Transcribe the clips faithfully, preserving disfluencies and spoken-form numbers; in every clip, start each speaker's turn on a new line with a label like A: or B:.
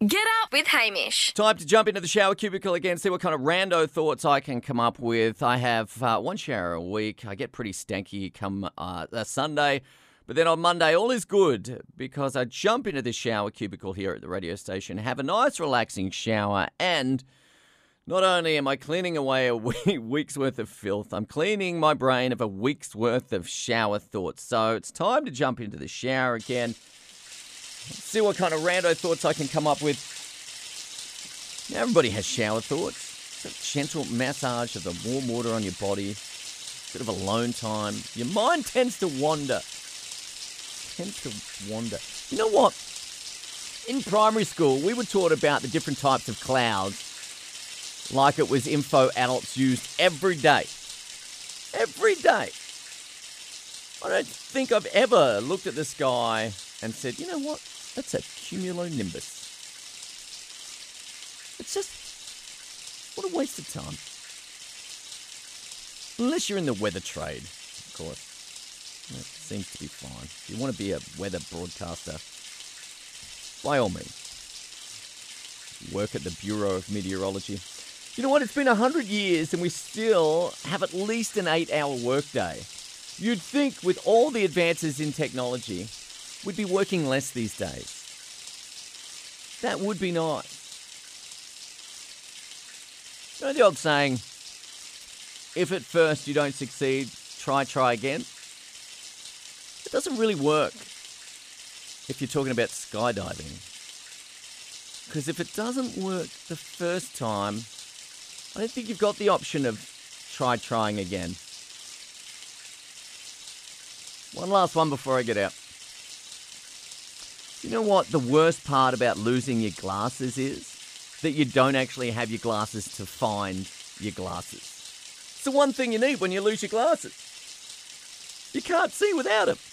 A: Get up with Hamish.
B: Time to jump into the shower cubicle again, see what kind of rando thoughts I can come up with. I have uh, one shower a week. I get pretty stanky come uh, a Sunday. But then on Monday, all is good because I jump into the shower cubicle here at the radio station, have a nice relaxing shower, and not only am I cleaning away a week's worth of filth, I'm cleaning my brain of a week's worth of shower thoughts. So it's time to jump into the shower again. See what kind of rando thoughts I can come up with. Now, everybody has shower thoughts. It's a gentle massage of the warm water on your body. Bit of alone time. Your mind tends to wander. Tends to wander. You know what? In primary school, we were taught about the different types of clouds like it was info adults used every day. Every day. I don't think I've ever looked at the sky and said, you know what? That's a cumulonimbus. It's just, what a waste of time. Unless you're in the weather trade, of course. It seems to be fine. If you want to be a weather broadcaster, by all means. Work at the Bureau of Meteorology. You know what? It's been one hundred years and we still have at least an eight-hour workday. You'd think with all the advances in technology, we'd be working less these days. That would be nice. You know the old saying, if at first you don't succeed, try, try again? It doesn't really work if you're talking about skydiving. Because if it doesn't work the first time, I don't think you've got the option of try trying again. One last one before I get out. You know what the worst part about losing your glasses is? That you don't actually have your glasses to find your glasses. It's the one thing you need when you lose your glasses. You can't see without them.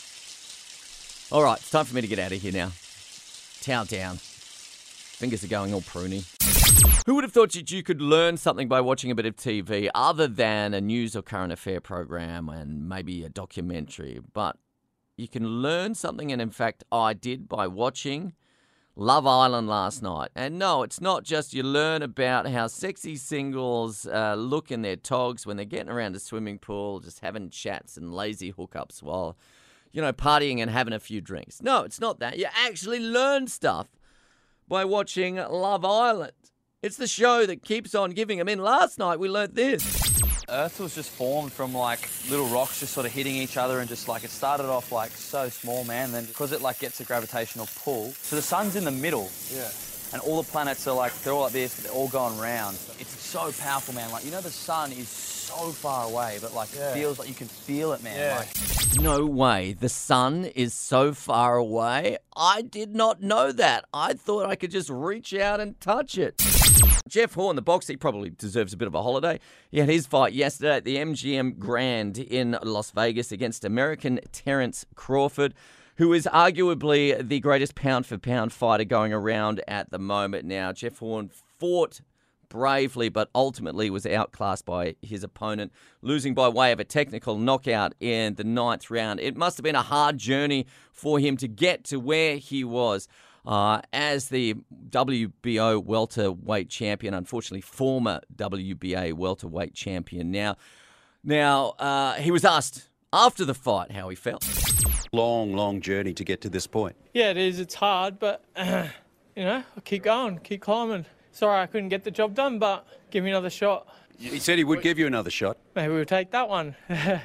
B: All right, it's time for me to get out of here now. Towel down. Fingers are going all pruny. Who would have thought that you could learn something by watching a bit of T V other than a news or current affair program and maybe a documentary? But you can learn something, and in fact, I did by watching Love Island last night. And no, it's not just you learn about how sexy singles uh, look in their togs when they're getting around a swimming pool, just having chats and lazy hookups while, you know, partying and having a few drinks. No, it's not that. You actually learn stuff by watching Love Island. It's the show that keeps on giving. I mean, last night we learnt this.
C: Earth was just formed from like little rocks just sort of hitting each other, and just like it started off like so small, man. Then because it like gets a gravitational pull, so the sun's in the middle. Yeah. And all the planets are like, they're all like this, but they're all going round. It's so powerful, man. Like, you know, the sun is so far away, but like yeah. It feels like you can feel it, man. Yeah. Like,
B: no way. The sun is so far away. I did not know that. I thought I could just reach out and touch it. Jeff Horn, the boxer, he probably deserves a bit of a holiday. He had his fight yesterday at the M G M Grand in Las Vegas against American Terence Crawford, who is arguably the greatest pound-for-pound fighter going around at the moment now. Jeff Horn fought bravely, but ultimately was outclassed by his opponent, losing by way of a technical knockout in the ninth round. It must have been a hard journey for him to get to where he was. Uh, as the W B O welterweight champion, unfortunately former W B A welterweight champion now. Now, uh, he was asked after the fight how he felt.
D: Long, long journey to get to this point.
E: Yeah, it is. It's hard, but, uh, you know, I'll keep going, keep climbing. Sorry I couldn't get the job done, but give me another shot.
D: He said he would give you another shot.
E: Maybe we'll take that one.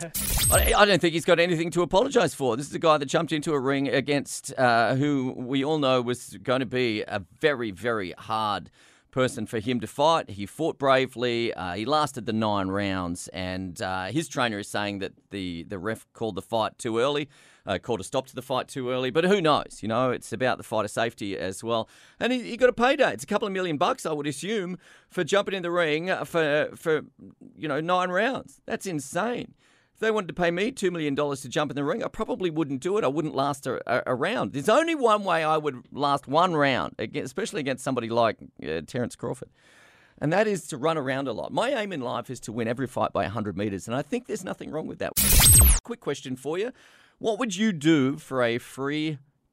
B: I don't think he's got anything to apologise for. This is a guy that jumped into a ring against uh, who we all know was going to be a very, very hard person for him to fight. He fought bravely. Uh, he lasted the nine rounds, and uh, his trainer is saying that the, the ref called the fight too early. Uh, called a stop to the fight too early, but who knows? You know, it's about the fighter safety as well. And he, he got a payday. It's a couple of million bucks, I would assume, for jumping in the ring for, for you know, nine rounds. That's insane. If they wanted to pay me two million dollars to jump in the ring, I probably wouldn't do it. I wouldn't last a, a, a round. There's only one way I would last one round, especially against somebody like uh, Terence Crawford. And that is to run around a lot. My aim in life is to win every fight by one hundred metres, and I think there's nothing wrong with that. Quick question for you. What would you do for a free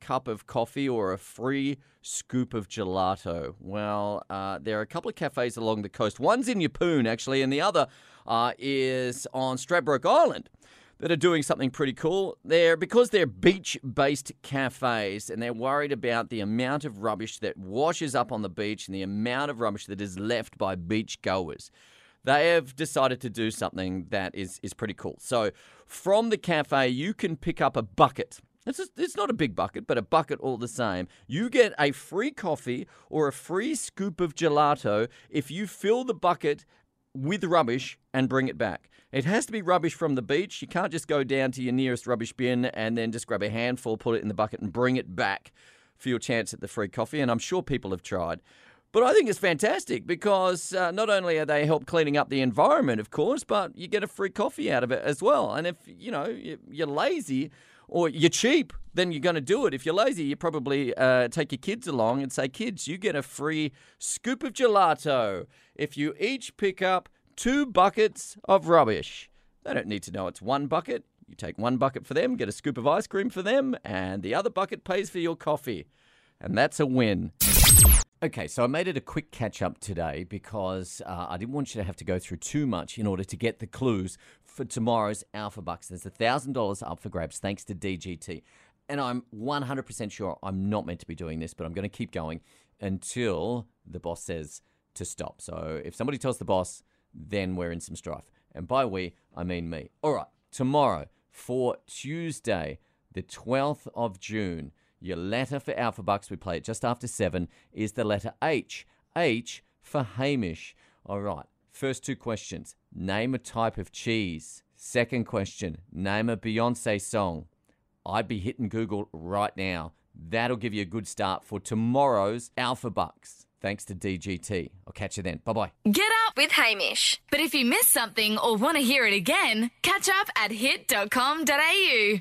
B: cup of coffee or a free scoop of gelato? Well, uh, there are a couple of cafes along the coast. One's in Yeppoon, actually, and the other uh, is on Stradbroke Island that are doing something pretty cool. They're because they're beach-based cafes, and they're worried about the amount of rubbish that washes up on the beach and the amount of rubbish that is left by beach goers. They have decided to do something that is, is pretty cool. So from the cafe, you can pick up a bucket. It's, just, it's not a big bucket, but a bucket all the same. You get a free coffee or a free scoop of gelato if you fill the bucket with rubbish and bring it back. It has to be rubbish from the beach. You can't just go down to your nearest rubbish bin and then just grab a handful, put it in the bucket and bring it back for your chance at the free coffee. And I'm sure people have tried. But I think it's fantastic because uh, not only are they help cleaning up the environment, of course, but you get a free coffee out of it as well. And if, you know, you're lazy or you're cheap, then you're going to do it. If you're lazy, you probably uh, take your kids along and say, kids, you get a free scoop of gelato if you each pick up two buckets of rubbish. They don't need to know it's one bucket. You take one bucket for them, get a scoop of ice cream for them, and the other bucket pays for your coffee. And that's a win. Okay, so I made it a quick catch-up today because uh, I didn't want you to have to go through too much in order to get the clues for tomorrow's Alpha Bucks. There's one thousand dollars up for grabs thanks to D G T. And I'm one hundred percent sure I'm not meant to be doing this, but I'm going to keep going until the boss says to stop. So if somebody tells the boss, then we're in some strife. And by we, I mean me. All right, tomorrow for Tuesday, the twelfth of June, your letter for Alpha Bucks, we play it just after seven, is the letter H. H for Hamish. All right, first two questions. Name a type of cheese. Second question, name a Beyonce song. I'd be hitting Google right now. That'll give you a good start for tomorrow's Alpha Bucks. Thanks to D G T. I'll catch you then. Bye-bye.
A: Get up with Hamish. But if you missed something or want to hear it again, catch up at hit dot com dot a u.